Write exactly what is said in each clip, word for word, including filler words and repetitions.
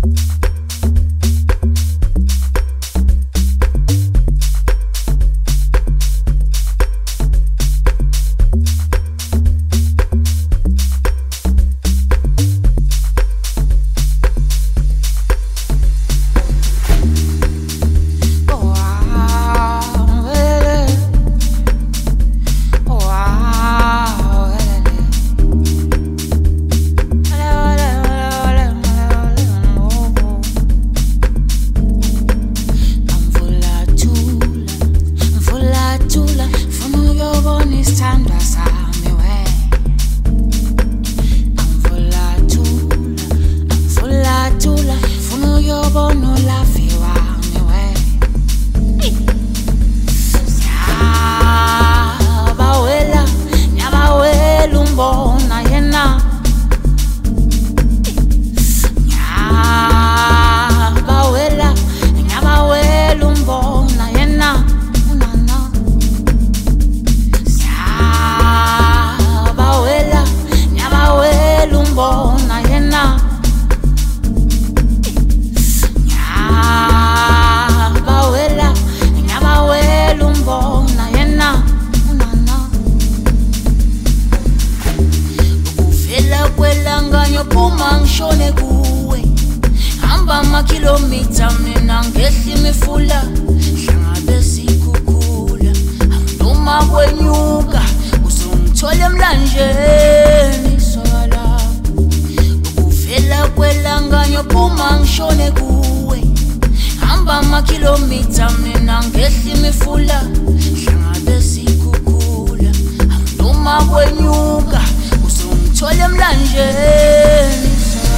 kilomita mina ngehli mifula hlangabe sikukula noma kwenyuka usungithola emlanjeni sola ukuvela kwelanga nyophuma ngishone kuwe hamba ama kilomita mina ngehli mifula hlangabe sikukula noma kwenyuka usungithola emlanjeni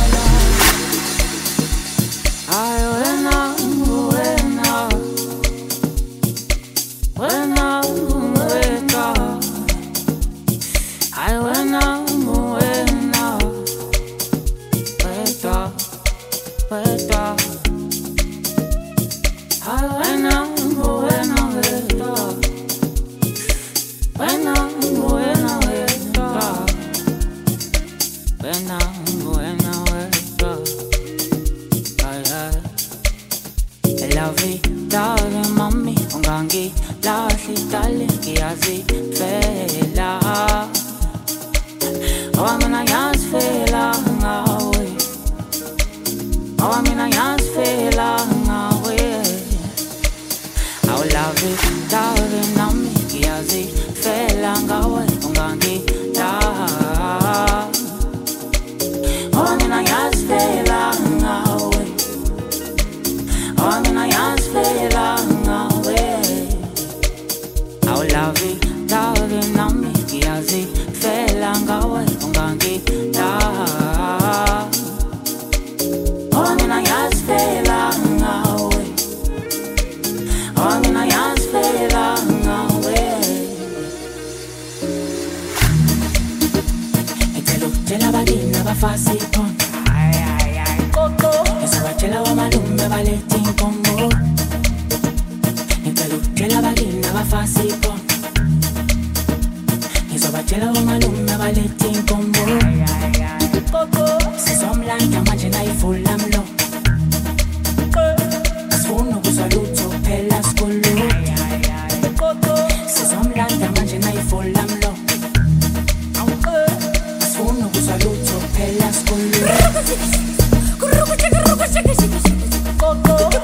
I wena wena wena wena I wena wena wena wena I wena wena wena wena wena wena wena Lovey, darling, mommy, ungangi, lahli, darling, kiyazi, fela. Oh, I'm in a yas fela, ngawe. Oh, I'm in a yas fela, ngawe. Oh, lovey, darling, mommy, kiyazi, fela, ngawe, ungangi, la. Oh, I'm in a yas fela, ngawe. Oh, I'm in a yas fela ngawe. I'll love it, darling, nami kiyazi fela ngawe ungangi la. Oh, I'm in a yas fela ngawe. Oh, I'm in a yas fela ngawe. Etelo tela badina bafasi pon. Ay ay ay coco. Esa bachela wa malume baleti. Congo Nitalo tela bagina ba fasi pon Niso ba tela wa malume ba leti Congo Coco Se som lanta manjena I fulam lo Asfuno ku saluto pela skolo Coco Se som lanta manjena I fulam lo Asfuno ku saluto pela skolo Coco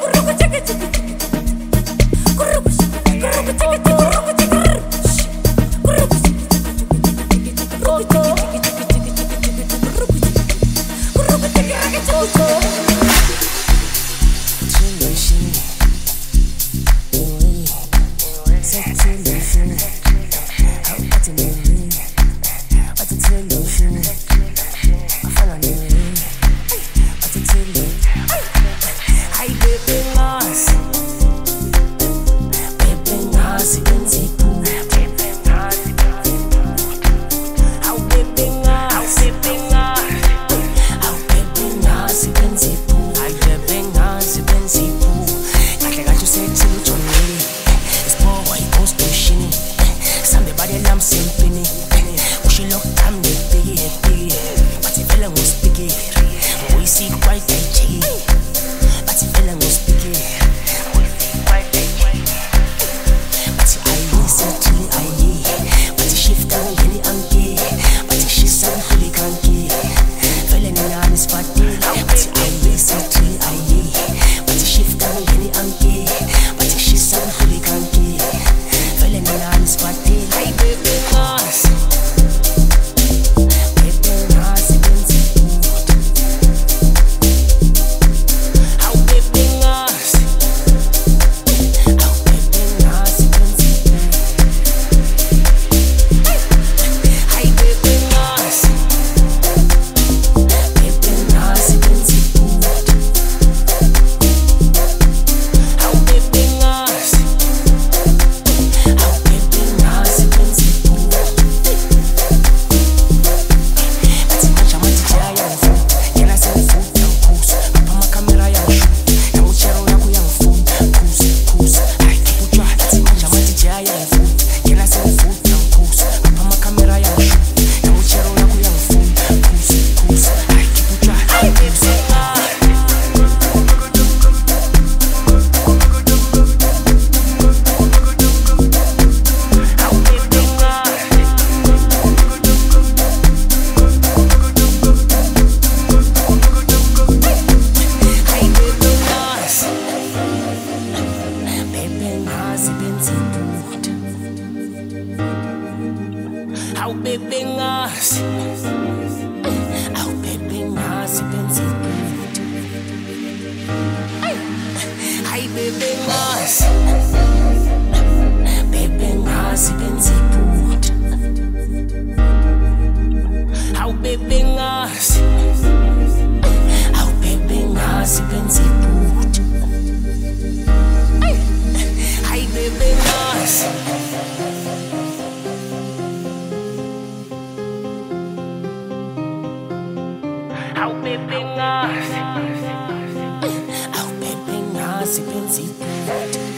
baby ngazi, baby ngazi benziphuta. Hawu baby ngazi, hawu baby ngazi benziphuta. Hayi baby ngazi. Hawu baby ngazi, hawu baby ngazi benziphuta.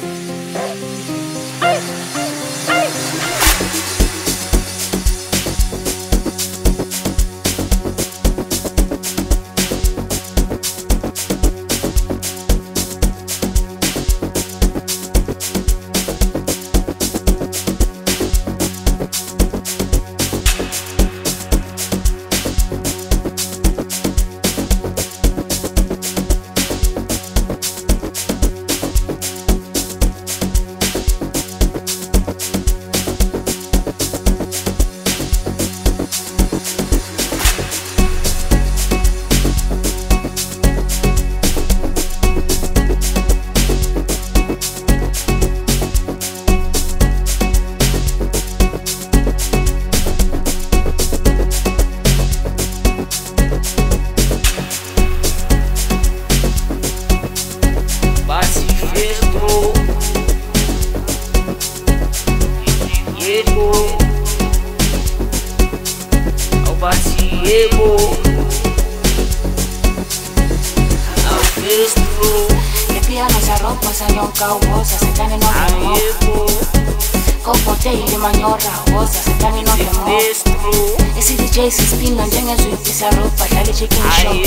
Sispina njengezwipisa ropa dlala chicken shop.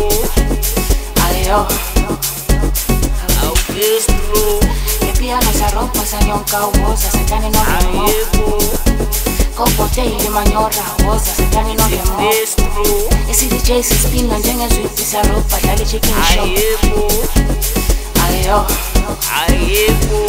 Ayo awufestro epiano saropa sanyonka woza setani no mo kopote ile manyora woza setani no mo esi D J sispina njengezwipisa ropa dlala chicken shop. Ayo ayo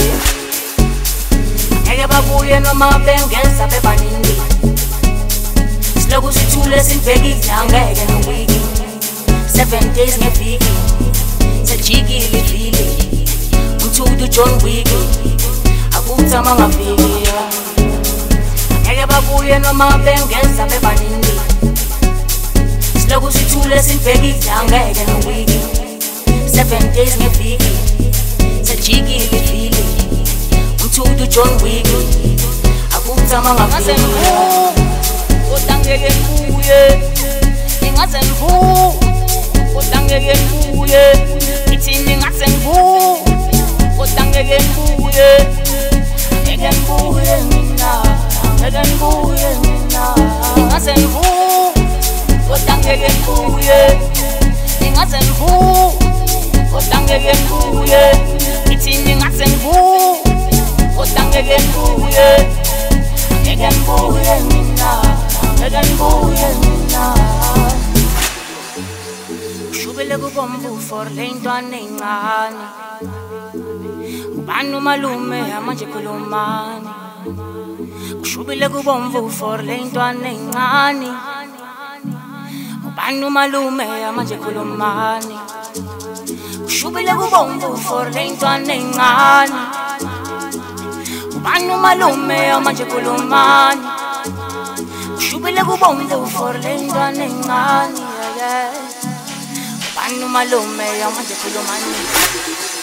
eke babuye noma bengeza bebaningi loku sithule sibhekile angeke nowiki seven days ngeviki sajikile vile umthudu John Wick akuthama ngafiki ngeke babuye noma bengeza bebaningi loku sithule sibhekile angeke nowiki seven days ngeviki sajikile vile umthudu John Wick akuthama ngafiki Utangeke mbuye, ingaze mbu. Utangeke mbuye, itini ngaze mbu. Utangeke mbuye, ege mbuye mina, ege mbuye mina. Ingaze mbu. Utangeke mbuye, ingaze mbu. Utangeke mbuye, itini ngaze mbu. Utangeke mbuye, ege mbuye mina. Ushubele kubomvu for lentwana encane ubani umalume amanje khulumani Ushubele kubomvu for lentwana encane ubani umalume amanje khulumani Ushubele kubomvu for lentwana encane ubani umalume amanje khulumani Shubile kubomvu for lentwana encane Banu malume yamanje khulumani